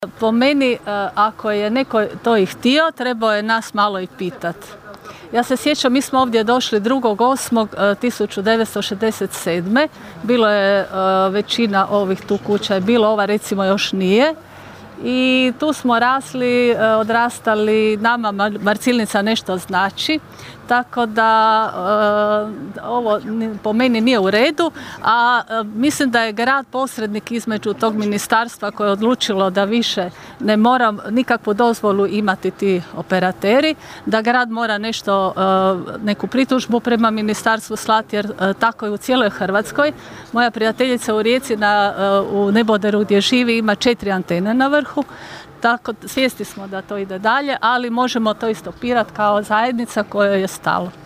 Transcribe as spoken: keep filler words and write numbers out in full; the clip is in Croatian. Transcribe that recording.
Po meni, ako je neko to i htio, trebao je nas malo i pitati. Ja se sjećam, mi smo ovdje došli drugog osmog tisuću devetsto šezdeset sedme. Bilo je većina ovih tu kuća, je bilo, ova recimo još nije. I tu smo rasli, odrastali, nama Marcilnica nešto znači, tako da ovo po meni nije u redu, a mislim da je grad posrednik između tog ministarstva koje je odlučilo da više ne mora nikakvu dozvolu imati ti operateri, da grad mora nešto, neku pritužbu prema ministarstvu slati, jer tako je u cijeloj Hrvatskoj. Moja prijateljica u Rijeci na, u Neboderu gdje živi ima četiri antene na vrhu. Tako, svjesni smo da to ide dalje, ali možemo to i stopirati kao zajednica kojoj je stalo.